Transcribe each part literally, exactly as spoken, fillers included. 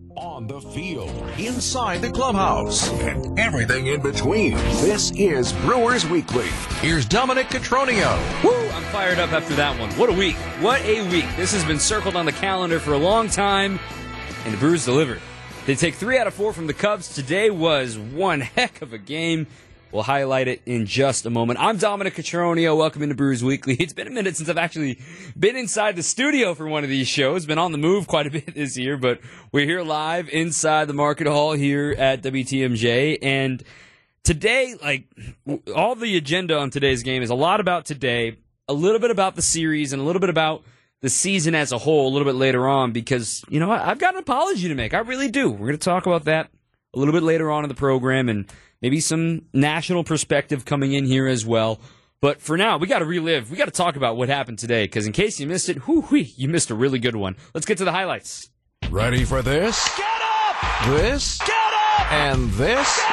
On the field, inside the clubhouse, and everything in between. This is Brewers Weekly. Here's Dominic Cotroneo. Woo! I'm fired up after that one. What a week. What a week. This has been circled on the calendar for a long time, and the Brewers delivered. They take three out of four from the Cubs. Today was one heck of a game. We'll highlight it in just a moment. I'm Dominic Cotroneo. Welcome into Brewers Weekly. It's been a minute since I've actually been inside the studio for one of these shows. Been on the move quite a bit this year, but we're here live inside the Market Hall here at W T M J. And today, like, all the agenda on today's game is a lot about today, a little bit about the series, and a little bit about the season as a whole a little bit later on because, you know what, I've got an apology to make. I really do. We're going to talk about that a little bit later on in the program, and maybe some national perspective coming in here as well. But for now, we got to relive. We got to talk about what happened today, because in case you missed it, whoo-wee, you missed a really good one. Let's get to the highlights. Ready for this? Get up! This? Get up! And this? Get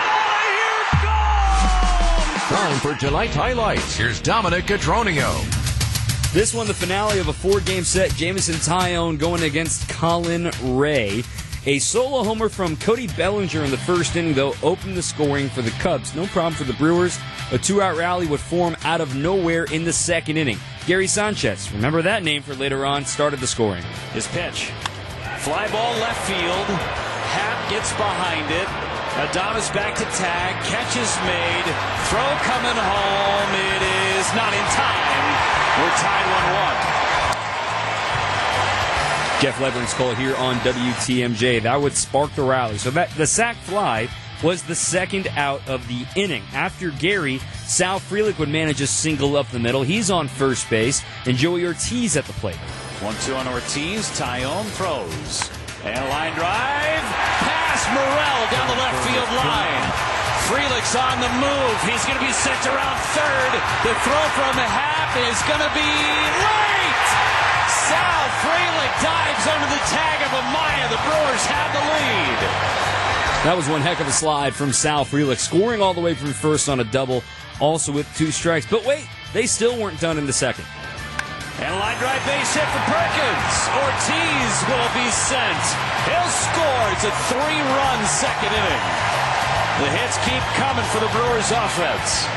out of here! Go! Time for tonight's highlights. Here's Dominic Cotroneo. This one, the finale of a four-game set. Jamison Tyone going against Colin Ray. A solo homer from Cody Bellinger in the first inning, though, opened the scoring for the Cubs. No problem for the Brewers. A two-out rally would form out of nowhere in the second inning. Gary Sanchez, remember that name for later on, started the scoring. His pitch. Fly ball left field. Happ gets behind it. Adames back to tag. Catch is made. Throw coming home. It is not in time. We're tied one one. Jeff Levering's call here on W T M J. That would spark the rally. So that the sac fly was the second out of the inning. After Gary, Sal Frelick would manage a single up the middle. He's on first base, and Joey Ortiz at the plate. one two on Ortiz. Tyone throws. And a line drive. Pass Morel down the left field line. Frelick's on the move. He's going to be sent around third. The throw from Happ is going to be late. Sal Frelick dives under the tag of Amaya. The Brewers have the lead. That was one heck of a slide from Sal Frelick, scoring all the way from first on a double, also with two strikes. But wait, they still weren't done in the second. And a line drive base hit for Perkins. Ortiz will be sent. He'll score. It's a three-run second inning. The hits keep coming for the Brewers offense.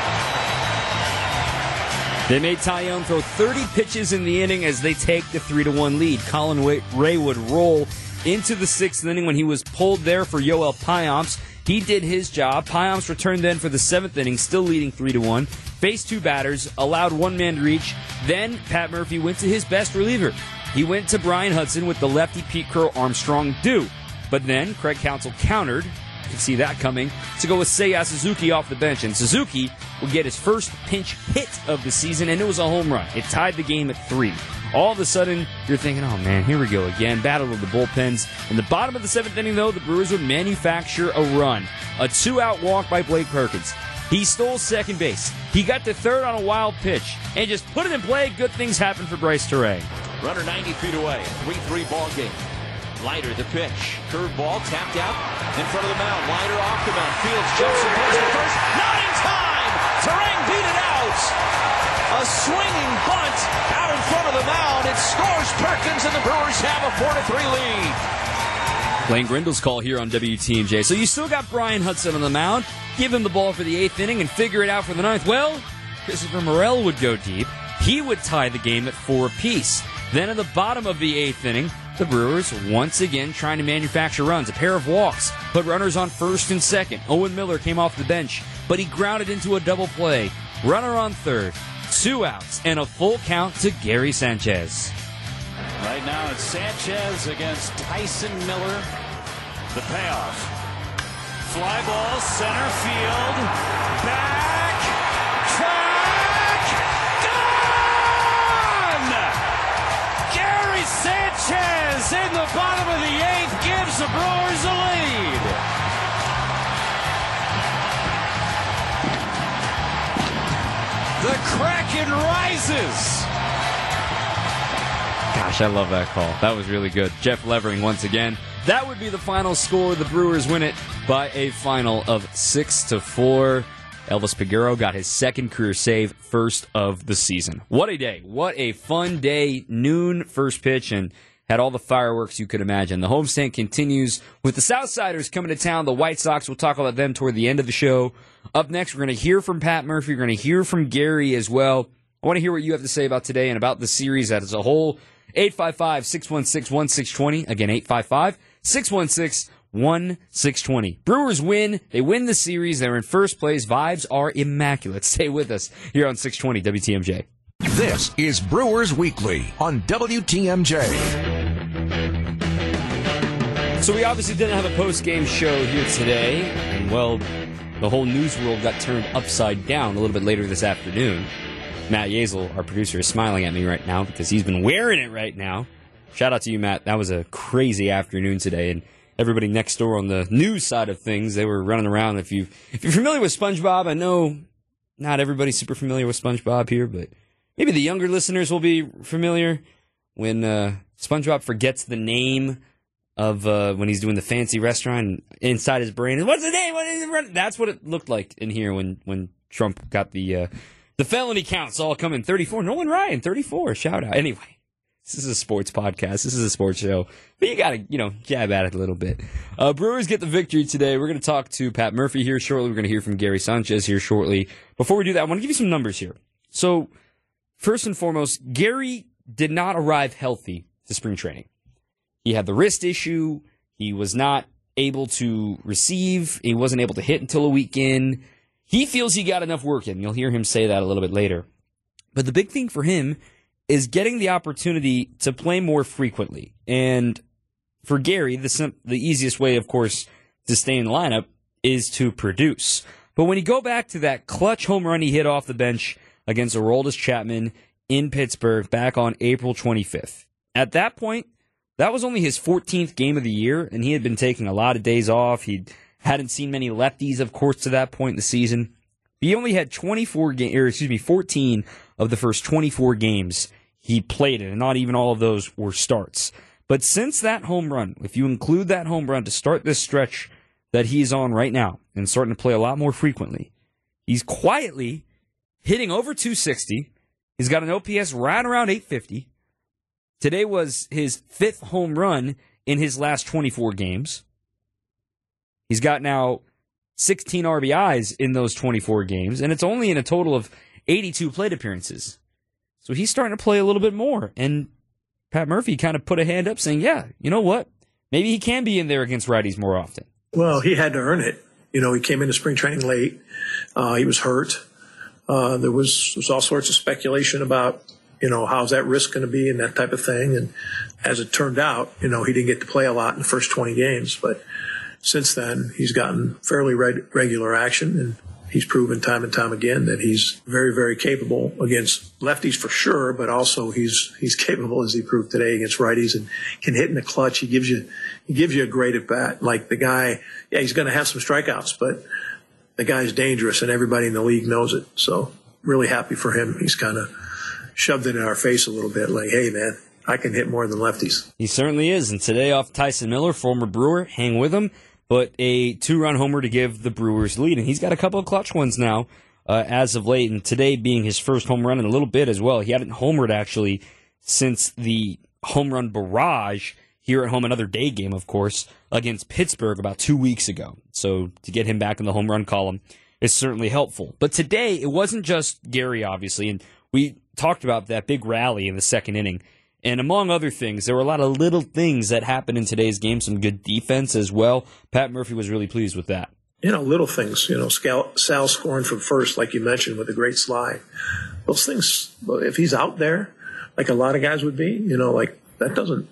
They made Tyone throw thirty pitches in the inning as they take the three to one lead. Colin Ray would roll into the sixth inning when he was pulled there for Yoel Payamps. He did his job. Payamps returned then for the seventh inning, still leading three to one. Faced two batters, allowed one man to reach. Then Pat Murphy went to his best reliever. He went to Brian Hudson with the lefty Pete Crow Armstrong do. But then Craig Counsell countered. You can see that coming, to go with Seiya Suzuki off the bench. And Suzuki would get his first pinch hit of the season, and it was a home run. It tied the game at three. All of a sudden, you're thinking, oh man, here we go again. Battle of the bullpens. In the bottom of the seventh inning, though, the Brewers would manufacture a run. A two-out walk by Blake Perkins. He stole second base. He got to third on a wild pitch, and just put it in play. Good things happen for Bryce Terray. Runner ninety feet away. three three ball game. Leiter, the pitch. Curveball tapped out in front of the mound. Leiter off the mound. Fields jumps and goes to first. Not in time! Terang beat it out! A swinging bunt out in front of the mound. It scores Perkins, and the Brewers have a four to three lead. Blaine Grindle's call here on W T M J. So you still got Brian Hudson on the mound. Give him the ball for the eighth inning and figure it out for the ninth. Well, Christopher Morel would go deep. He would tie the game at four apiece. Then at the bottom of the eighth inning, the Brewers once again trying to manufacture runs. A pair of walks put runners on first and second. Owen Miller came off the bench, but he grounded into a double play. Runner on third, two outs, and a full count to Gary Sanchez. Right now it's Sanchez against Tyson Miller. The payoff. Fly ball, center field. Back. Track. Gone! Gary Sanchez in the bottom of the eighth gives the Brewers a lead. The Kraken rises. Gosh, I love that call. That was really good. Jeff Levering once again. That would be the final score. The Brewers win it by a final of six to four. Elvis Peguero got his second career save, first of the season. What a day. What a fun day. Noon first pitch, and had all the fireworks you could imagine. The homestand continues with the Southsiders coming to town. The White Sox, we'll talk about them toward the end of the show. Up next, we're going to hear from Pat Murphy. We're going to hear from Gary as well. I want to hear what you have to say about today and about the series as a whole. eight five five, six one six, one six two zero. Again, eight five five, six one six, one six two zero. Brewers win. They win the series. They're in first place. Vibes are immaculate. Stay with us here on six twenty W T M J. This is Brewers Weekly on W T M J. So we obviously didn't have a post-game show here today. And, well, the whole news world got turned upside down a little bit later this afternoon. Matt Yazel, our producer, is smiling at me right now because he's been wearing it right now. Shout out to you, Matt. That was a crazy afternoon today. And everybody next door on the news side of things, they were running around. If, you, if you're familiar with SpongeBob, I know not everybody's super familiar with SpongeBob here, but maybe the younger listeners will be familiar when uh, SpongeBob forgets the name of uh, when he's doing the fancy restaurant inside his brain. What's the name? What is it? That's what it looked like in here when, when Trump got the uh, the felony counts all coming. thirty-four. Nolan Ryan, thirty-four. Shout out. Anyway, this is a sports podcast. This is a sports show. But you got to, you know, jab at it a little bit. Uh, Brewers get the victory today. We're going to talk to Pat Murphy here shortly. We're going to hear from Gary Sanchez here shortly. Before we do that, I want to give you some numbers here. So, first and foremost, Gary did not arrive healthy to spring training. He had the wrist issue. He was not able to receive. He wasn't able to hit until a week in. He feels he got enough work in. You'll hear him say that a little bit later. But the big thing for him is getting the opportunity to play more frequently. And for Gary, the, sim- the easiest way, of course, to stay in the lineup is to produce. But when you go back to that clutch home run he hit off the bench against Aroldis Chapman in Pittsburgh back on April twenty-fifth, at that point, that was only his fourteenth game of the year, and he had been taking a lot of days off. He hadn't seen many lefties, of course, to that point in the season. He only had twenty-four ga- or excuse me, fourteen of the first twenty-four games he played in, and not even all of those were starts. But since that home run, if you include that home run to start this stretch that he's on right now and starting to play a lot more frequently, he's quietly hitting over two sixty. He's got an O P S right around eight fifty. Today was his fifth home run in his last twenty-four games. He's got now sixteen R B Is in those twenty-four games, and it's only in a total of eighty-two plate appearances. So he's starting to play a little bit more. And Pat Murphy kind of put a hand up saying, yeah, you know what? Maybe he can be in there against righties more often. Well, he had to earn it. You know, he came into spring training late. Uh, he was hurt. Uh, there was, was all sorts of speculation about, you know, how's that risk going to be and that type of thing. And as it turned out, you know, he didn't get to play a lot in the first twenty games. But since then, he's gotten fairly reg- regular action, and he's proven time and time again that he's very, very capable against lefties for sure, but also he's he's capable, as he proved today, against righties and can hit in the clutch. He gives you he gives you a great at bat. Like the guy, yeah, he's going to have some strikeouts, but the guy's dangerous, and everybody in the league knows it. So really happy for him. He's kind of shoved it in our face a little bit, like, hey, man, I can hit more than lefties. He certainly is. And today off Tyson Miller, former Brewer, hang with him, but a two-run homer to give the Brewers lead. And he's got a couple of clutch ones now uh, as of late, and today being his first home run in a little bit as well. He hadn't homered, actually, since the home run barrage here at home, another day game, of course, against Pittsburgh about two weeks ago. So to get him back in the home run column is certainly helpful. But today, it wasn't just Gary, obviously, and we talked about that big rally in the second inning. And among other things, there were a lot of little things that happened in today's game, some good defense as well. Pat Murphy was really pleased with that. You know, little things, you know, Sal, Sal scoring from first, like you mentioned, with a great slide. Those things, if he's out there, like a lot of guys would be, you know, like that doesn't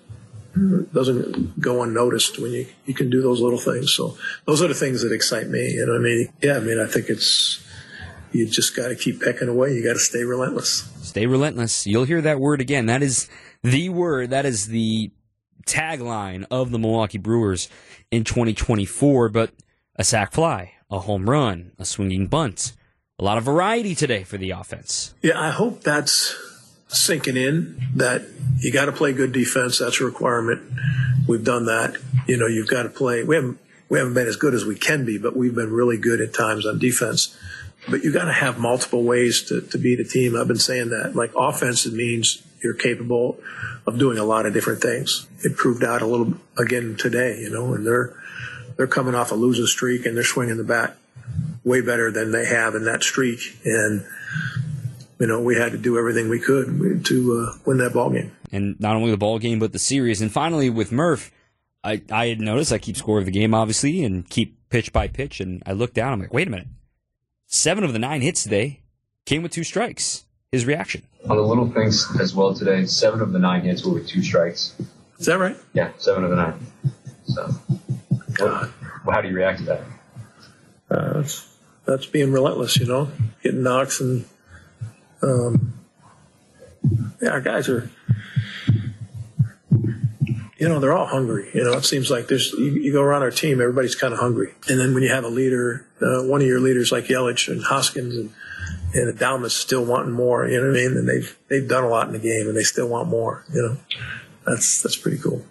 doesn't go unnoticed when you, you can do those little things. So those are the things that excite me. You know what I mean? Yeah, I mean, I think it's, you just got to keep pecking away. You got to stay relentless. Stay relentless. You'll hear that word again. That is the word. That is the tagline of the Milwaukee Brewers in twenty twenty-four. But a sac fly, a home run, a swinging bunt, a lot of variety today for the offense. Yeah, I hope that's sinking in, that you got to play good defense. That's a requirement. We've done that. You know, you've got to play. We haven't we haven't been as good as we can be, but we've been really good at times on defense. But you got to have multiple ways to, to beat a team. I've been saying that. Like offense, it means you're capable of doing a lot of different things. It proved out a little again today, you know, and they're they're coming off a losing streak and they're swinging the bat way better than they have in that streak. And you know, we had to do everything we could to uh, win that ball game. And not only the ball game, but the series. And finally, with Murph, I, I had noticed I keep score of the game, obviously, and keep pitch by pitch. And I look down, I'm like, wait a minute. Seven of the nine hits today came with two strikes. His reaction. On the little things as well today, seven of the nine hits were with two strikes. Is that right? Yeah, seven of the nine. So, God. Well, how do you react to that? Uh, that's, that's being relentless, you know, getting knocks and, um, yeah, our guys are, you know, they're all hungry. You know, it seems like there's, you, you go around our team, everybody's kind of hungry. And then when you have a leader, uh, one of your leaders like Yelich and Hoskins and, and Adalma's still wanting more, you know what I mean? And they've, they've done a lot in the game and they still want more, you know, that's, that's pretty cool.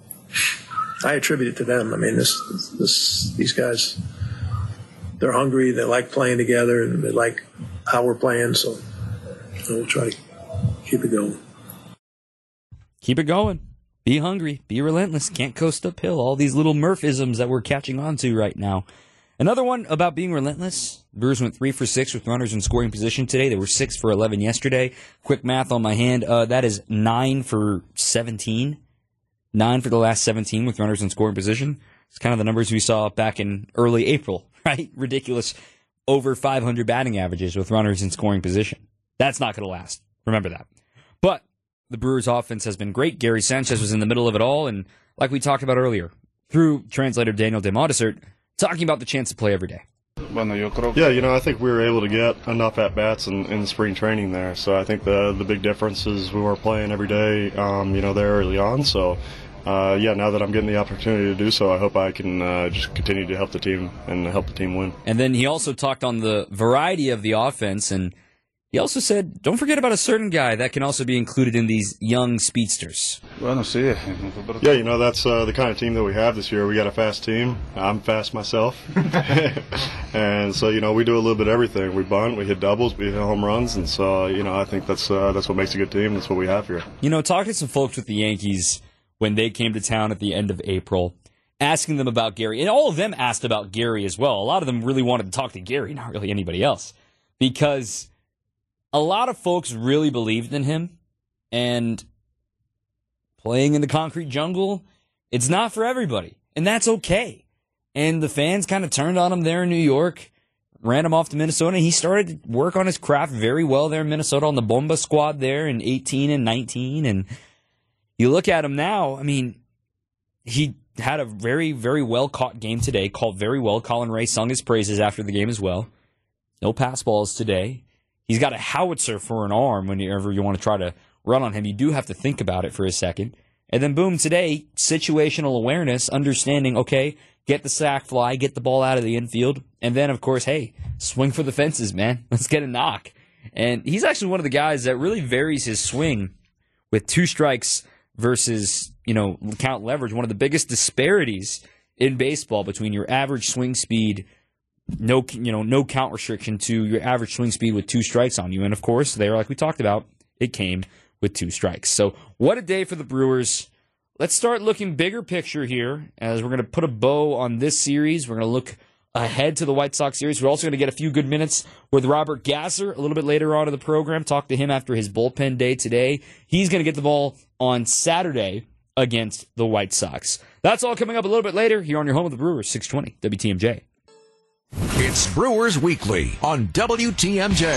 I attribute it to them. I mean, this, this, these guys, they're hungry. They like playing together and they like how we're playing. So we'll try to keep it going. Keep it going. Be hungry. Be relentless. Can't coast uphill. All these little Murphisms that we're catching on to right now. Another one about being relentless. Brewers went three for six with runners in scoring position today. They were six for eleven yesterday. Quick math on my hand. Uh, that is nine for seventeen. Nine for the last seventeen with runners in scoring position. It's kind of the numbers we saw back in early April, right? Ridiculous. Over five hundred batting averages with runners in scoring position. That's not going to last. Remember that. But the Brewers' offense has been great. Gary Sanchez was in the middle of it all. And like we talked about earlier, through translator Daniel DeModesert, talking about the chance to play every day. Yeah, you know, I think we were able to get enough at-bats in, in spring training there. So I think the the big difference is we were playing every day, um, you know, there early on. So, uh, yeah, now that I'm getting the opportunity to do so, I hope I can uh, just continue to help the team and help the team win. And then he also talked on the variety of the offense, and he also said, don't forget about a certain guy that can also be included in these young speedsters. Yeah, you know, that's uh, the kind of team that we have this year. We got a fast team. I'm fast myself. And so, you know, we do a little bit of everything. We bunt, we hit doubles, we hit home runs. And so, you know, I think that's uh, that's what makes a good team. That's what we have here. You know, talking to some folks with the Yankees when they came to town at the end of April, asking them about Gary. And all of them asked about Gary as well. A lot of them really wanted to talk to Gary, not really anybody else. Because a lot of folks really believed in him, and playing in the concrete jungle, it's not for everybody, and that's okay. And the fans kind of turned on him there in New York, ran him off to Minnesota, and he started to work on his craft very well there in Minnesota on the Bomba squad there in eighteen and nineteen, and you look at him now, I mean, he had a very, very well-caught game today, called very well. Colin Ray sung his praises after the game as well. No pass balls today. He's got a howitzer for an arm whenever you want to try to run on him. You do have to think about it for a second. And then, boom, today, situational awareness, understanding, okay, get the sack fly, get the ball out of the infield. And then, of course, hey, swing for the fences, man. Let's get a knock. And he's actually one of the guys that really varies his swing with two strikes versus, you know, count leverage. One of the biggest disparities in baseball between your average swing speed, no, you know, no count restriction, to your average swing speed with two strikes on you. And, of course, there, like we talked about, it came with two strikes. So what a day for the Brewers. Let's start looking bigger picture here as we're going to put a bow on this series. We're going to look ahead to the White Sox series. We're also going to get a few good minutes with Robert Gasser a little bit later on in the program. Talk to him after his bullpen day today. He's going to get the ball on Saturday against the White Sox. That's all coming up a little bit later here on your home of the Brewers, six twenty W T M J. It's Brewers Weekly on W T M J.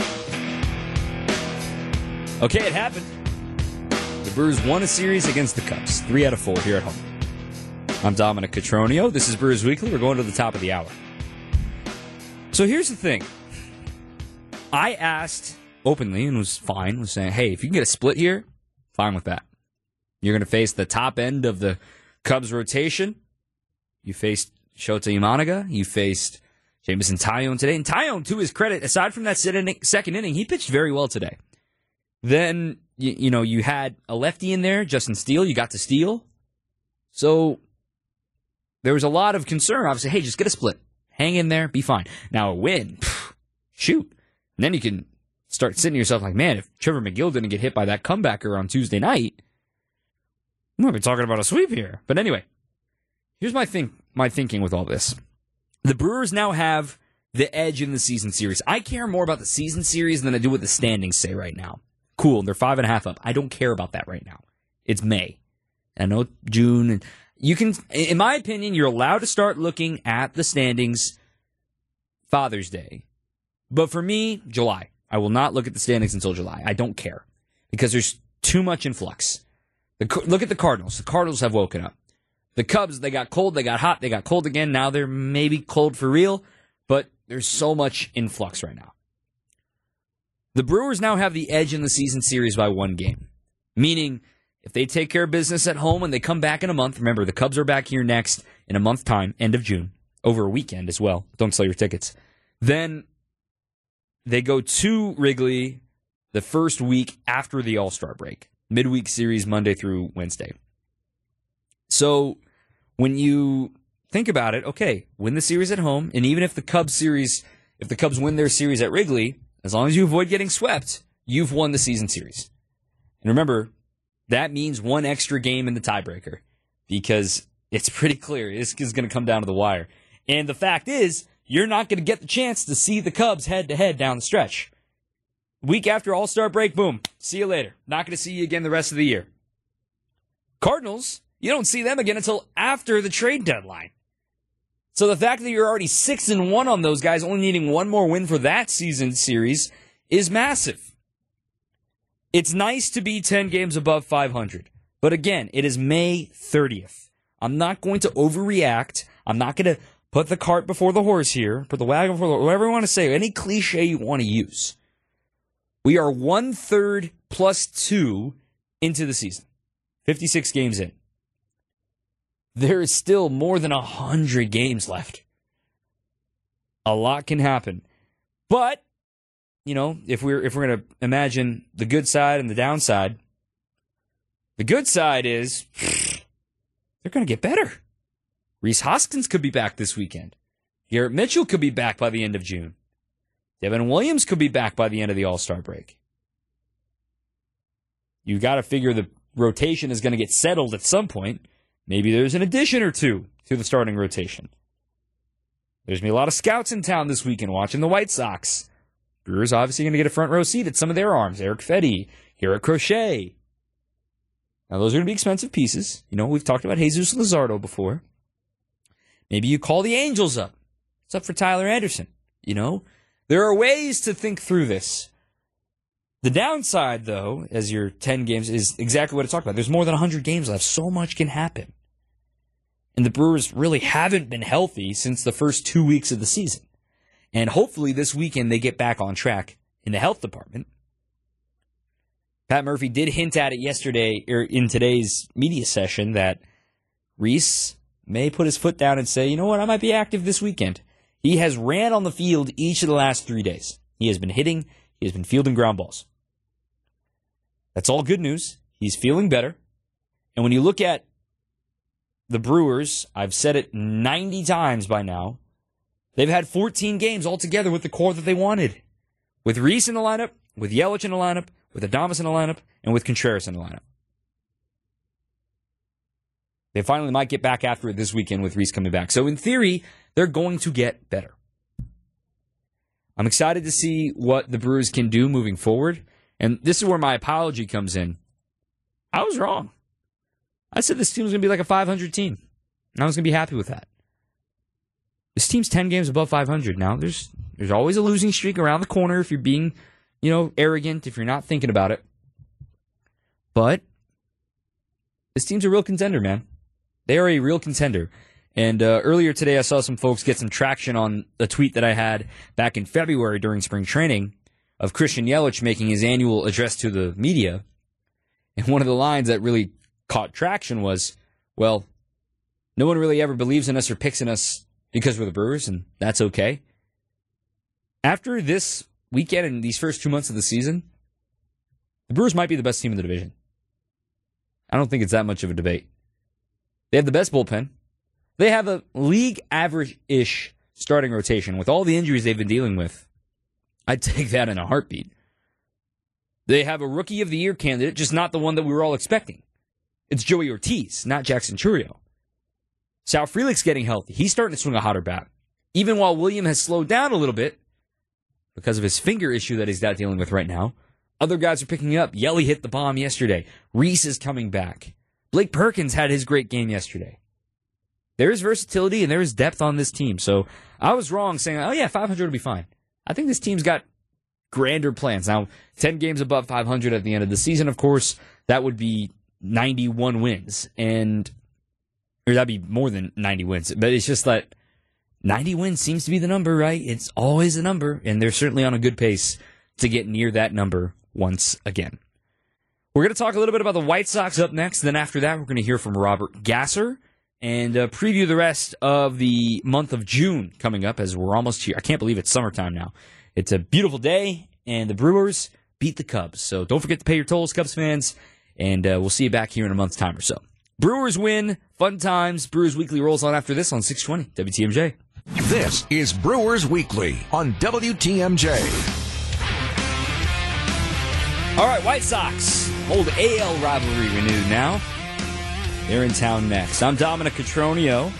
Okay, it happened. The Brewers won a series against the Cubs, three out of four here at home. I'm Dominic Cotroneo. This is Brewers Weekly. We're going to the top of the hour. So here's the thing. I asked openly and was fine, was saying, hey, if you can get a split here, fine with that. You're going to face the top end of the Cubs rotation. You faced Shota Imanaga. You faced Jameson Taillon today. And Taillon, to his credit, aside from that second inning, he pitched very well today. Then, you, you know, you had a lefty in there, Justin Steele. You got to Steele. So there was a lot of concern. Obviously, hey, just get a split. Hang in there. Be fine. Now, a win. Pff, shoot. And then you can start sitting to yourself like, man, if Trevor McGill didn't get hit by that comebacker on Tuesday night, we might be talking about a sweep here. But anyway, here's my think, my thinking with all this. The Brewers now have the edge in the season series. I care more about the season series than I do what the standings say right now. Cool, they're five and a half up. I don't care about that right now. It's May. I know June. And you can, in my opinion, you're allowed to start looking at the standings Father's Day. But for me, July. I will not look at the standings until July. I don't care because there's too much influx. The, look at the Cardinals. The Cardinals have woken up. The Cubs, they got cold, they got hot, they got cold again. Now they're maybe cold for real, but there's so much influx right now. The Brewers now have the edge in the season series by one game, meaning if they take care of business at home and they come back in a month, remember the Cubs are back here next in a month time, end of June, over a weekend as well. Don't sell your tickets. Then they go to Wrigley the first week after the All-Star break. Midweek series Monday through Wednesday. So when you think about it, okay, win the series at home, and even if the Cubs series, if the Cubs win their series at Wrigley, as long as you avoid getting swept, you've won the season series. And remember, that means one extra game in the tiebreaker because it's pretty clear this is going to come down to the wire. And the fact is, you're not going to get the chance to see the Cubs head-to-head down the stretch. Week after All-Star break, boom, see you later. Not going to see you again the rest of the year. Cardinals, you don't see them again until after the trade deadline. So the fact that you're already six and one on those guys, only needing one more win for that season series, is massive. It's nice to be ten games above five hundred. But again, it is May thirtieth. I'm not going to overreact. I'm not going to put the cart before the horse here, put the wagon before the, whatever you want to say, any cliche you want to use. We are one-third plus two into the season, fifty-six games in. There is still more than one hundred games left. A lot can happen. But, you know, if we're if we're going to imagine the good side and the downside, the good side is they're going to get better. Rhys Hoskins could be back this weekend. Garrett Mitchell could be back by the end of June. Devin Williams could be back by the end of the All-Star break. You've got to figure the rotation is going to get settled at some point. Maybe there's an addition or two to the starting rotation. There's going to be a lot of scouts in town this weekend watching the White Sox. Brewers obviously going to get a front row seat at some of their arms. Eric Fedde, Garrett Crochet. Now, those are going to be expensive pieces. You know, we've talked about Jesus Luzardo before. Maybe you call the Angels up. It's up for Tyler Anderson. You know, there are ways to think through this. The downside, though, as your ten games, is exactly what I talked about. There's more than one hundred games left. So much can happen. And the Brewers really haven't been healthy since the first two weeks of the season. And hopefully this weekend they get back on track in the health department. Pat Murphy did hint at it yesterday, or in today's media session, that Rhys may put his foot down and say, you know what, I might be active this weekend. He has ran on the field each of the last three days. He has been hitting. He has been fielding ground balls. That's all good news. He's feeling better. And when you look at the Brewers, I've said it ninety times by now, they've had fourteen games altogether with the core that they wanted. With Rhys in the lineup, with Yelich in the lineup, with Adames in the lineup, and with Contreras in the lineup. They finally might get back after it this weekend with Rhys coming back. So in theory, they're going to get better. I'm excited to see what the Brewers can do moving forward. And this is where my apology comes in. I was wrong. I said this team was going to be like a five hundred team. And I was going to be happy with that. This team's ten games above five hundred now. There's there's always a losing streak around the corner if you're being, you know, arrogant, if you're not thinking about it. But this team's a real contender, man. They are a real contender. And uh, earlier today, I saw some folks get some traction on a tweet that I had back in February during spring training of Christian Yelich making his annual address to the media. And one of the lines that really caught traction was, well, no one really ever believes in us or picks in us because we're the Brewers, and that's okay. After this weekend and these first two months of the season, the Brewers might be the best team in the division. I don't think it's that much of a debate. They have the best bullpen. They have a league average-ish starting rotation with all the injuries they've been dealing with. I'd take that in a heartbeat. They have a Rookie of the Year candidate, just not the one that we were all expecting. It's Joey Ortiz, not Jackson Chourio. Sal Frelick's getting healthy. He's starting to swing a hotter bat. Even while William has slowed down a little bit because of his finger issue that he's not dealing with right now, other guys are picking up. Yelly hit the bomb yesterday. Reese is coming back. Blake Perkins had his great game yesterday. There is versatility and there is depth on this team. So I was wrong saying, oh yeah, five hundred will be fine. I think this team's got grander plans. Now, ten games above five hundred at the end of the season, of course, that would be ninety-one wins. And, or that'd be more than ninety wins. But it's just that ninety wins seems to be the number, right? It's always a number. And they're certainly on a good pace to get near that number once again. We're going to talk a little bit about the White Sox up next. Then after that, we're going to hear from Robert Gasser and uh, preview the rest of the month of June coming up as we're almost here. I can't believe it's summertime now. It's a beautiful day, and the Brewers beat the Cubs. So don't forget to pay your tolls, Cubs fans, and uh, we'll see you back here in a month's time or so. Brewers win, fun times. Brewers Weekly rolls on after this on six twenty W T M J. This is Brewers Weekly on W T M J. All right, White Sox. Old A L rivalry renewed now. They're in town next. I'm Dominic Cotroneo.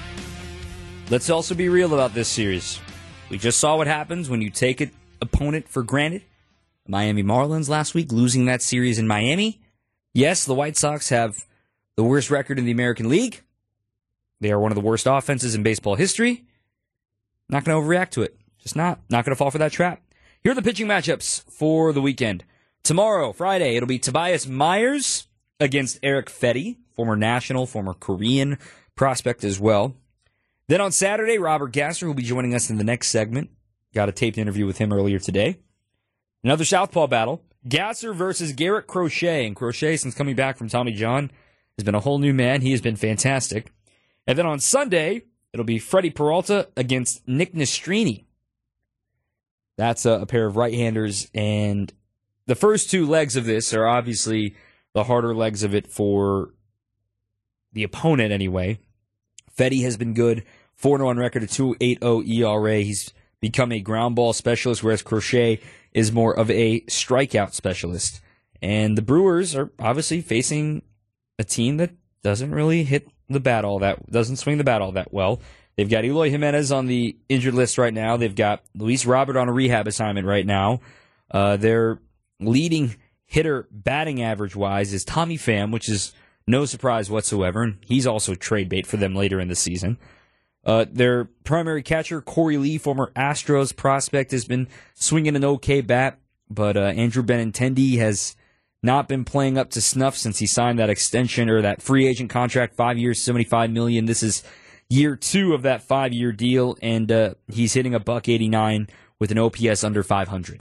Let's also be real about this series. We just saw what happens when you take an opponent for granted. The Miami Marlins last week losing that series in Miami. Yes, the White Sox have the worst record in the American League. They are one of the worst offenses in baseball history. Not going to overreact to it. Just not. Not going to fall for that trap. Here are the pitching matchups for the weekend. Tomorrow, Friday, it'll be Tobias Myers against Eric Fetty, former national, former Korean prospect as well. Then on Saturday, Robert Gasser will be joining us in the next segment. Got a taped interview with him earlier today. Another southpaw battle. Gasser versus Garrett Crochet. And Crochet, since coming back from Tommy John, has been a whole new man. He has been fantastic. And then on Sunday, it'll be Freddie Peralta against Nick Nastrini. That's a, a pair of right-handers. And the first two legs of this are obviously the harder legs of it for the opponent anyway. Fetty has been good. four and oh on record, a two point eight oh E R A. He's become a ground ball specialist, whereas Crochet is more of a strikeout specialist. And the Brewers are obviously facing a team that doesn't really hit the bat all that, doesn't swing the bat all that well. They've got Eloy Jimenez on the injured list right now. They've got Luis Robert on a rehab assignment right now. Uh, their leading hitter batting average-wise is Tommy Pham, which is no surprise whatsoever, and he's also trade bait for them later in the season. Uh, their primary catcher, Corey Lee, former Astros prospect, has been swinging an okay bat, but uh, Andrew Benintendi has not been playing up to snuff since he signed that extension or that free agent contract, five years, seventy-five million dollars. This is year two of that five-year deal, and uh, he's hitting a buck eighty-nine with an O P S under five hundred.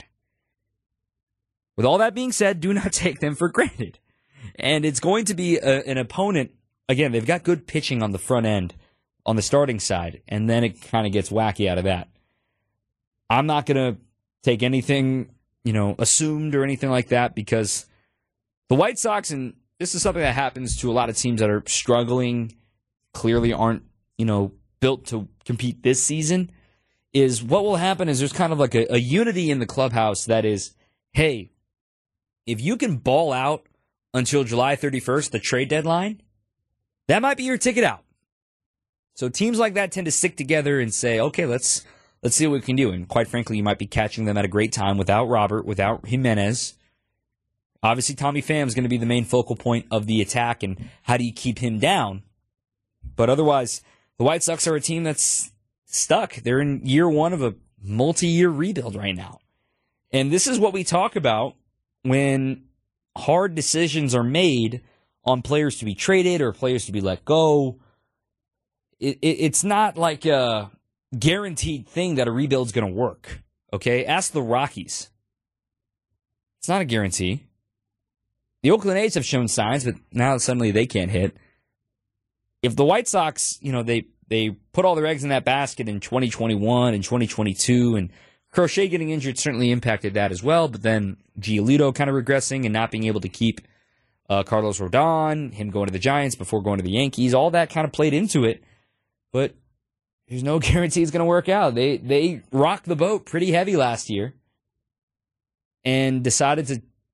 With all that being said, do not take them for granted. And it's going to be a, an opponent, again, they've got good pitching on the front end, on the starting side, and then it kind of gets wacky out of that. I'm not going to take anything, you know, assumed or anything like that, because the White Sox, and this is something that happens to a lot of teams that are struggling, clearly aren't, you know, built to compete this season, is what will happen is there's kind of like a, a unity in the clubhouse that is, hey, if you can ball out until July thirty-first, the trade deadline, that might be your ticket out. So teams like that tend to stick together and say, okay, let's let's see what we can do. And quite frankly, you might be catching them at a great time without Robert, without Jimenez. Obviously, Tommy Pham is going to be the main focal point of the attack, and how do you keep him down? But otherwise, the White Sox are a team that's stuck. They're in year one of a multi-year rebuild right now. And this is what we talk about when hard decisions are made on players to be traded or players to be let go. It, it, it's not like a guaranteed thing that a rebuild's going to work. Okay? Ask the Rockies. It's not a guarantee. The Oakland A's have shown signs, but now suddenly they can't hit. If the White Sox, you know, they, they put all their eggs in that basket in twenty twenty-one and twenty twenty-two, and Crochet getting injured certainly impacted that as well, but then Giolito kind of regressing and not being able to keep uh, Carlos Rodon, him going to the Giants before going to the Yankees, all that kind of played into it, but there's no guarantee it's going to work out. They they rocked the boat pretty heavy last year and decided to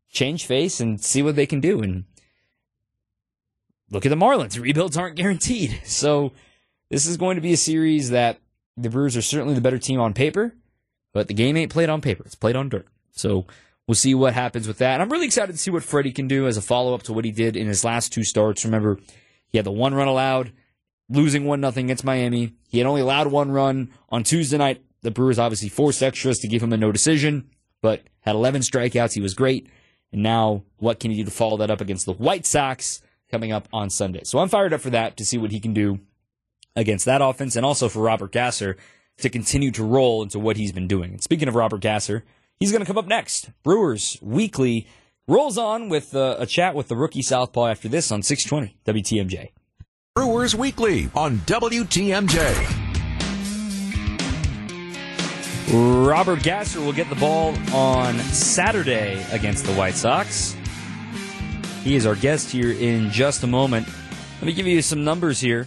change face and see what they can do. And look at the Marlins. Rebuilds aren't guaranteed. So this is going to be a series that the Brewers are certainly the better team on paper, but the game ain't played on paper. It's played on dirt. So we'll see what happens with that. And I'm really excited to see what Freddie can do as a follow-up to what he did in his last two starts. Remember, he had the one run allowed, losing one nothing against Miami. He had only allowed one run on Tuesday night. The Brewers obviously forced extras to give him a no decision, but had eleven strikeouts. He was great. And now what can he do to follow that up against the White Sox coming up on Sunday? So I'm fired up for that, to see what he can do against that offense, and also for Robert Gasser to continue to roll into what he's been doing. And speaking of Robert Gasser, he's going to come up next. Brewers Weekly rolls on with uh, a chat with the rookie southpaw after this on six twenty W T M J. Brewers Weekly on W T M J. Robert Gasser will get the ball on Saturday against the White Sox. He is our guest here in just a moment. Let me give you some numbers here.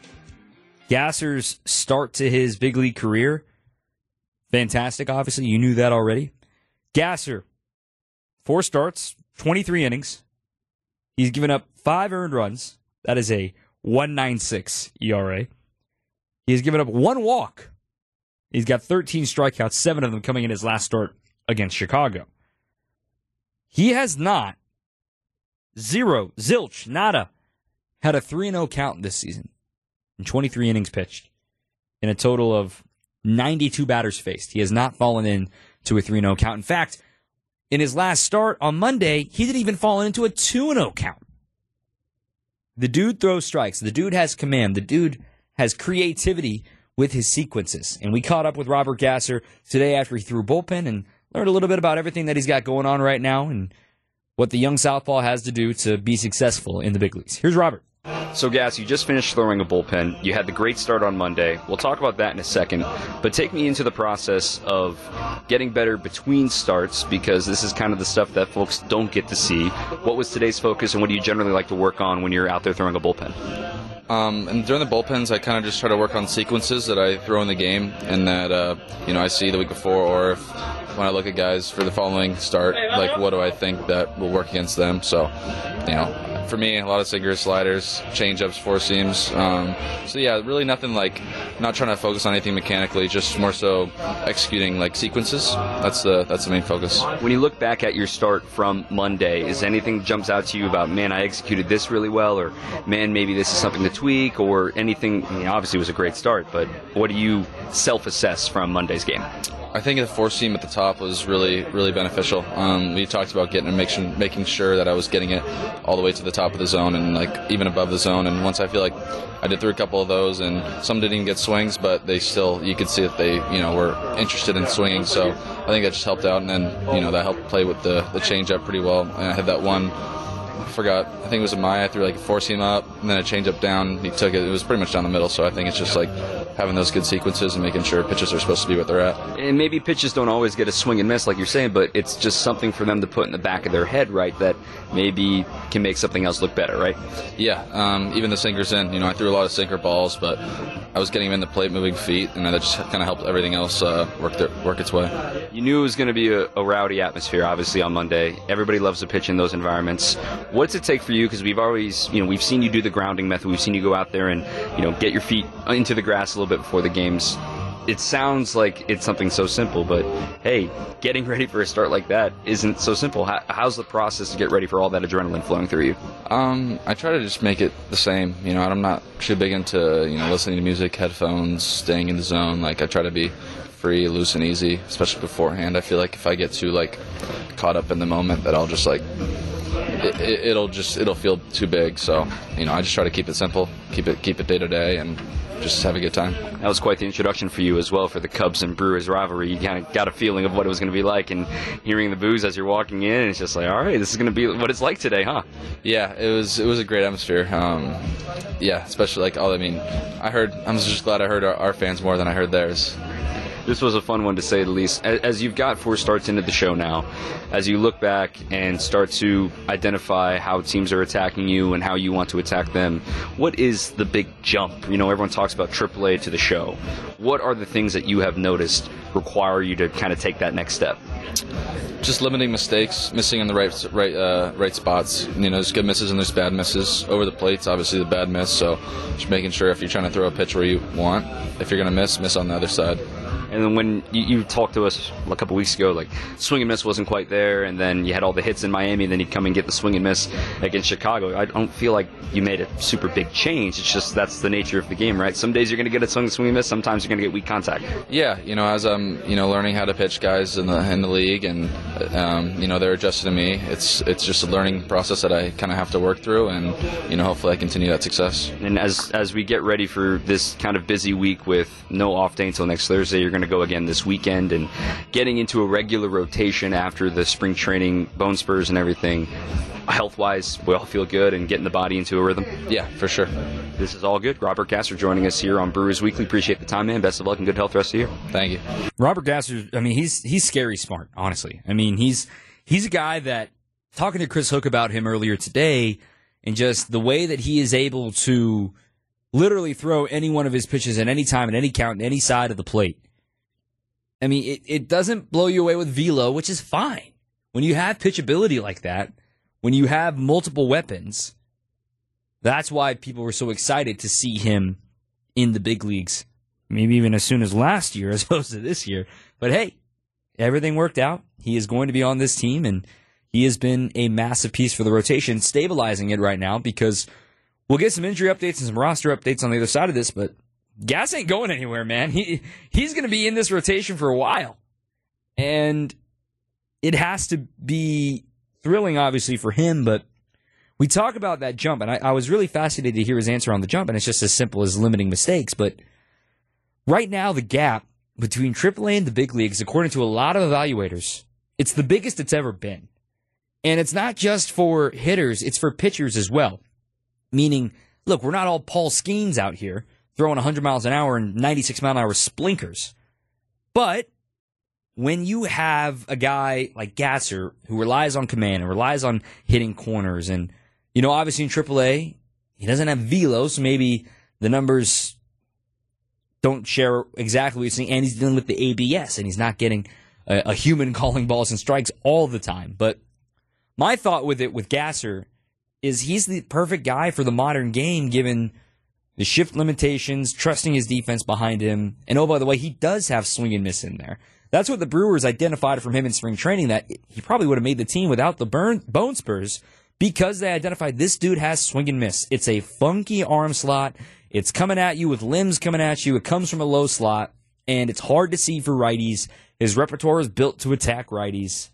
Gasser's start to his big league career, fantastic, obviously. You knew that already. Gasser, four starts, twenty-three innings. He's given up five earned runs. That is a one point nine six E R A. He has given up one walk. He's got thirteen strikeouts, seven of them coming in his last start against Chicago. He has not, zero, zilch, nada, had a three and oh count this season in twenty-three innings pitched in a total of ninety-two batters faced. He has not fallen in to a three and oh count. In fact, in his last start on Monday, he didn't even fall into a two and oh count. The dude throws strikes. The dude has command. The dude has creativity with his sequences. And we caught up with Robert Gasser today after he threw bullpen and learned a little bit about everything that he's got going on right now and what the young southpaw has to do to be successful in the big leagues. Here's Robert. So, Gas, you just finished throwing a bullpen. You had the great start on Monday. We'll talk about that in a second. But take me into the process of getting better between starts, because this is kind of the stuff that folks don't get to see. What was today's focus, and what do you generally like to work on when you're out there throwing a bullpen? Um, and during the bullpens, I kind of just try to work on sequences that I throw in the game and that uh, you know I see the week before, or if when I look at guys for the following start, like what do I think that will work against them. So, you know, for me, a lot of singers, sliders, change-ups, four seams. Um, so yeah, really nothing like, not trying to focus on anything mechanically, just more so executing like sequences. That's the that's the main focus. When you look back at your start from Monday, is anything jumps out to you about, man, I executed this really well, or man, maybe this is something to tweak, or anything? I mean, obviously it was a great start, but what do you self-assess from Monday's game? I think the four seam at the top was really, really beneficial. Um, we talked about getting making making sure that I was getting it all the way to the top of the zone and like even above the zone. And once I feel like I did through a couple of those, and some didn't even get swings, but they still, you could see that they, you know, were interested in swinging. So I think that just helped out, and then you know that helped play with the the change up pretty well. And I had that one. I forgot. I think it was a Maya. I threw like a four seam up and then a change up down. He took it. It was pretty much down the middle. So I think it's just like having those good sequences and making sure pitches are supposed to be what they're at. And maybe pitches don't always get a swing and miss like you're saying, but it's just something for them to put in the back of their head, right? That maybe can make something else look better, right? Yeah. Um, even the sinkers in. You know, I threw a lot of sinker balls, but I was getting them in the plate, moving feet, and that just kind of helped everything else uh, work their, work its way. You knew it was going to be a, a rowdy atmosphere, obviously, on Monday. Everybody loves to pitch in those environments. What's it take for you? Because we've always, you know, we've seen you do the grounding method. We've seen you go out there and, you know, get your feet into the grass a little bit before the games. It sounds like it's something so simple, but hey, getting ready for a start like that isn't so simple. How, how's the process to get ready for all that adrenaline flowing through you? Um, I try to just make it the same. You know, I'm not too big into, you know, listening to music, headphones, staying in the zone. Like, I try to be free, loose, and easy, especially beforehand. I feel like if I get too, like, caught up in the moment, that I'll just, like, it, it, it'll just, it'll feel too big. So, you know, I just try to keep it simple, keep it, keep it day to day, and just have a good time. That was quite the introduction for you as well for the Cubs and Brewers rivalry. You kind of got a feeling of what it was going to be like, and hearing the boos as you're walking in, it's just like, all right, this is going to be what it's like today, huh? Yeah, it was it was a great atmosphere. Um, yeah, especially like all. I mean, I heard. I'm just glad I heard our, our fans more than I heard theirs. This was a fun one, to say the least. As you've got four starts into the show now, as you look back and start to identify how teams are attacking you and how you want to attack them, what is the big jump? You know, everyone talks about triple A to the show. What are the things that you have noticed require you to kind of take that next step? just limiting mistakes, missing in the right right uh, right spots. You know, there's good misses and there's bad misses. Over the plate's obviously the bad miss, so just making sure if you're trying to throw a pitch where you want, if you're going to miss, miss on the other side. And then when you, you talked to us a couple weeks ago, like swing and miss wasn't quite there, and then you had all the hits in Miami, and then you'd come and get the swing and miss against Chicago. I don't feel like you made a super big change. It's just that's the nature of the game, right? Some days you're going to get a swing, swing and miss. Sometimes you're going to get weak contact. Yeah, you know, as I'm you know learning how to pitch guys in the in the league, and um, you know they're adjusting to me. It's it's just a learning process that I kind of have to work through, and you know hopefully I continue that success. And as as we get ready for this kind of busy week with no off day until next Thursday, you're going to go again this weekend and getting into a regular rotation after the spring training bone spurs and everything. Health-wise, we all feel good and getting the body into a rhythm. Yeah, for sure. This is all good. Robert Gasser joining us here on Brewers Weekly. Appreciate the time, man. Best of luck and good health the rest of the year. Thank you. Robert Gasser, I mean, he's he's scary smart, honestly. I mean, he's he's a guy that, talking to Chris Hook about him earlier today, and just the way that he is able to literally throw any one of his pitches at any time, at any count, at any side of the plate. I mean, it, it doesn't blow you away with velo, which is fine. When you have pitchability like that, when you have multiple weapons, that's why people were so excited to see him in the big leagues. Maybe even as soon as last year as opposed to this year. But hey, everything worked out. He is going to be on this team, and he has been a massive piece for the rotation, stabilizing it right now, because we'll get some injury updates and some roster updates on the other side of this, but Gas ain't going anywhere, man. He He's going to be in this rotation for a while. And it has to be thrilling, obviously, for him, but we talk about that jump, and I, I was really fascinated to hear his answer on the jump, and it's just as simple as limiting mistakes. But right now, the gap between triple A and the big leagues, according to a lot of evaluators, it's the biggest it's ever been. And it's not just for hitters, it's for pitchers as well. Meaning, look, we're not all Paul Skeens out here throwing one hundred miles an hour and ninety-six mile an hour splinkers. But when you have a guy like Gasser who relies on command and relies on hitting corners, and, you know, obviously in triple A, he doesn't have velo, so maybe the numbers don't share exactly what he's seeing, and he's dealing with the A B S, and he's not getting a, a human calling balls and strikes all the time. But my thought with it with Gasser is he's the perfect guy for the modern game, given the shift limitations, trusting his defense behind him. And oh, by the way, he does have swing and miss in there. That's what the Brewers identified from him in spring training, that he probably would have made the team without the burn, bone spurs, because they identified this dude has swing and miss. It's a funky arm slot. It's coming at you with limbs coming at you. It comes from a low slot, and it's hard to see for righties. His repertoire is built to attack righties.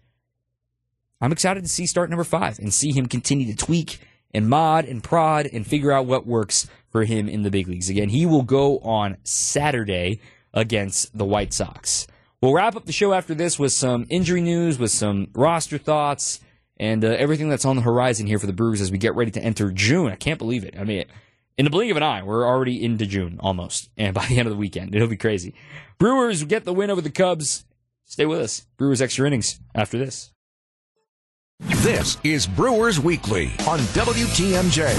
I'm excited to see start number five and see him continue to tweak and mod and prod and figure out what works for him in the big leagues. Again, he will go on Saturday against the White Sox. We'll wrap up the show after this with some injury news, with some roster thoughts, and uh, everything that's on the horizon here for the Brewers as we get ready to enter June. I can't believe it. I mean, in the blink of an eye, we're already into June, almost. And by the end of the weekend, it'll be crazy. Brewers get the win over the Cubs. Stay with us. Brewers Extra Innings after this. This is Brewers Weekly on W T M J.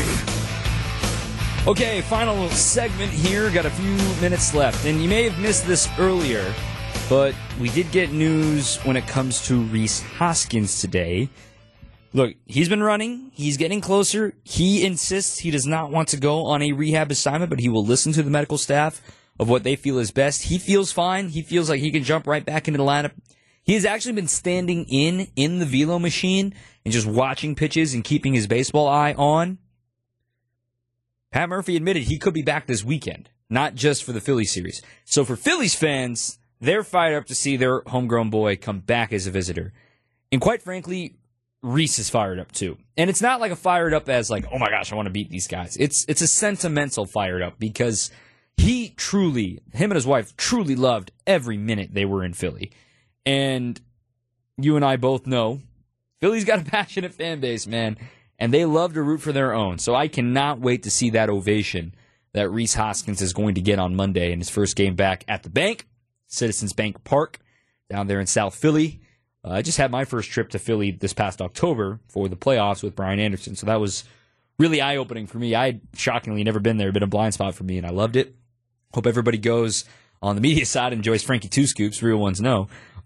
Okay, final segment here. Got a few minutes left. And you may have missed this earlier, but we did get news when it comes to Rhys Hoskins today. Look, he's been running. He's getting closer. He insists he does not want to go on a rehab assignment, but he will listen to the medical staff of what they feel is best. He feels fine. He feels like he can jump right back into the lineup. He has actually been standing in in the velo machine and just watching pitches and keeping his baseball eye on. Pat Murphy admitted he could be back this weekend, not just for the Phillies series. So for Phillies fans, they're fired up to see their homegrown boy come back as a visitor. And quite frankly, Rhys is fired up too. And it's not like a fired up as like, oh my gosh, I want to beat these guys. It's it's a sentimental fired up because he truly, him and his wife, truly loved every minute they were in Philly. And you and I both know, Philly's got a passionate fan base, man, and they love to root for their own. So I cannot wait to see that ovation that Rhys Hoskins is going to get on Monday in his first game back at the bank, Citizens Bank Park, down there in South Philly. Uh, I just had my first trip to Philly this past October for the playoffs with Brian Anderson, so that was really eye-opening for me. I had shockingly never been there, been a blind spot for me, and I loved it. Hope everybody goes on the media side and enjoys Frankie Two Scoops, real ones know.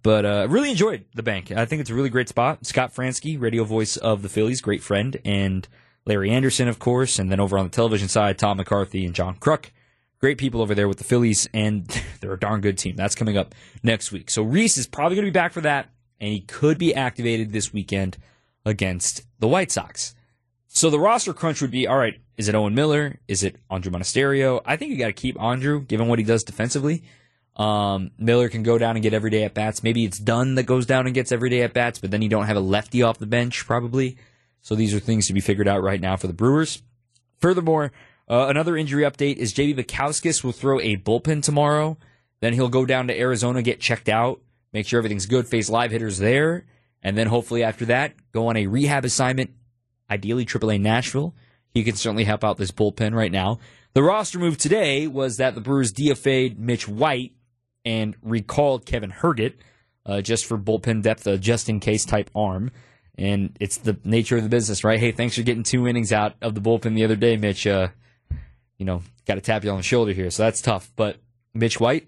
But uh, really enjoyed the bank. I think it's a really great spot. Scott Fransky, radio voice of the Phillies, great friend, and Larry Anderson, of course, and then over on the television side, Tom McCarthy and John Kruk. Great people over there with the Phillies, and they're a darn good team. That's coming up next week. So Reese is probably going to be back for that, and he could be activated this weekend against the White Sox. So the roster crunch would be, all right, is it Owen Miller? Is it Andrew Monasterio? I think you got to keep Andrew, given what he does defensively. Um, Miller can go down and get everyday at-bats. Maybe it's Dunn that goes down and gets everyday at-bats, but then you don't have a lefty off the bench, probably. So these are things to be figured out right now for the Brewers. Furthermore, uh, another injury update is J B Bukowskis will throw a bullpen tomorrow. Then he'll go down to Arizona, get checked out, make sure everything's good, face live hitters there, and then hopefully after that, go on a rehab assignment, ideally triple A Nashville. He can certainly help out this bullpen right now. The roster move today was that the Brewers D F A'd Mitch White and recalled Kevin Herget uh, just for bullpen depth, a just-in-case type arm. And it's the nature of the business, right? Hey, thanks for getting two innings out of the bullpen the other day, Mitch. Uh, you know, got to tap you on the shoulder here, so that's tough. But Mitch White,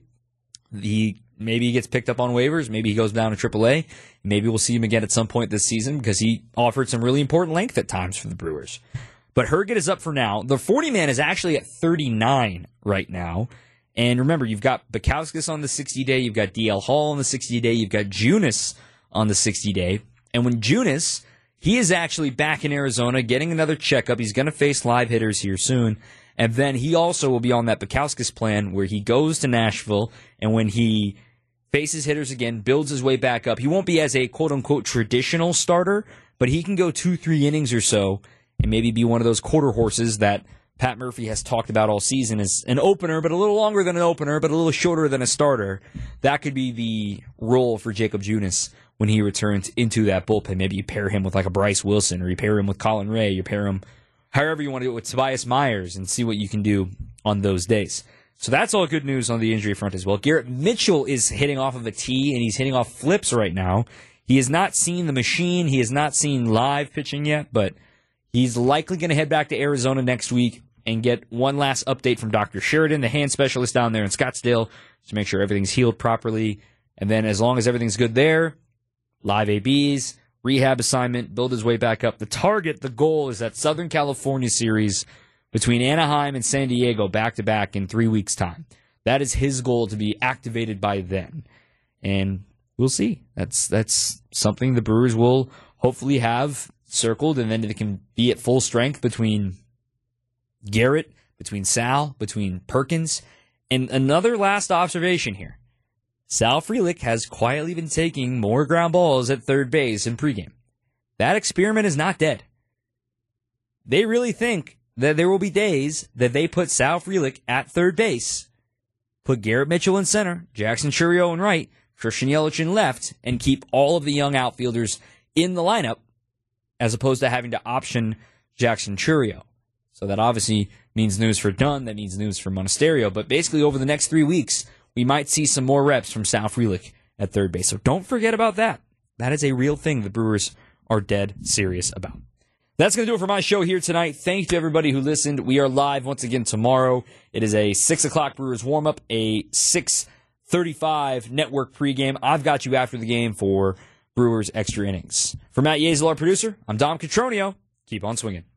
he maybe he gets picked up on waivers. Maybe he goes down to triple A. Maybe we'll see him again at some point this season because he offered some really important length at times for the Brewers. But Herget is up for now. The forty-man is actually at thirty-nine right now. And remember, you've got Bukowskis on the sixty-day. You've got D L Hall on the sixty-day. You've got Junis on the sixty-day. And when Junis, he is actually back in Arizona getting another checkup. He's going to face live hitters here soon. And then he also will be on that Bukowskis plan where he goes to Nashville, and when he faces hitters again, builds his way back up, he won't be as a quote-unquote traditional starter, but he can go two, three innings or so and maybe be one of those quarter horses that Pat Murphy has talked about all season as an opener, but a little longer than an opener, but a little shorter than a starter. That could be the role for Jacob Junis when he returns into that bullpen. Maybe you pair him with like a Bryce Wilson, or you pair him with Colin Ray, you pair him however you want to do it with Tobias Myers and see what you can do on those days. So that's all good news on the injury front as well. Garrett Mitchell is hitting off of a tee, and he's hitting off flips right now. He has not seen the machine. He has not seen live pitching yet, but he's likely going to head back to Arizona next week and get one last update from Doctor Sheridan, the hand specialist down there in Scottsdale, to make sure everything's healed properly. And then as long as everything's good there, live A Bs, rehab assignment, build his way back up. The target, the goal, is that Southern California series between Anaheim and San Diego back-to-back in three weeks' time. That is his goal, to be activated by then. And we'll see. That's that's something the Brewers will hopefully have circled, and then they can be at full strength between Garrett, between Sal, between Perkins. And another last observation here. Sal Frelick has quietly been taking more ground balls at third base in pregame. That experiment is not dead. They really think that there will be days that they put Sal Frelick at third base, put Garrett Mitchell in center, Jackson Chourio in right, Christian Yelich in left, and keep all of the young outfielders in the lineup, as opposed to having to option Jackson Chourio. So that obviously means news for Dunn, that means news for Monasterio, but basically over the next three weeks, we might see some more reps from Sal Frelick at third base. So don't forget about that. That is a real thing the Brewers are dead serious about. That's going to do it for my show here tonight. Thank you to everybody who listened. We are live once again tomorrow. It is a six o'clock Brewers warm-up, a six thirty-five network pregame. I've got you after the game for Brewers Extra Innings. For Matt Yazel, our producer, I'm Dom Cotroneo. Keep on swinging.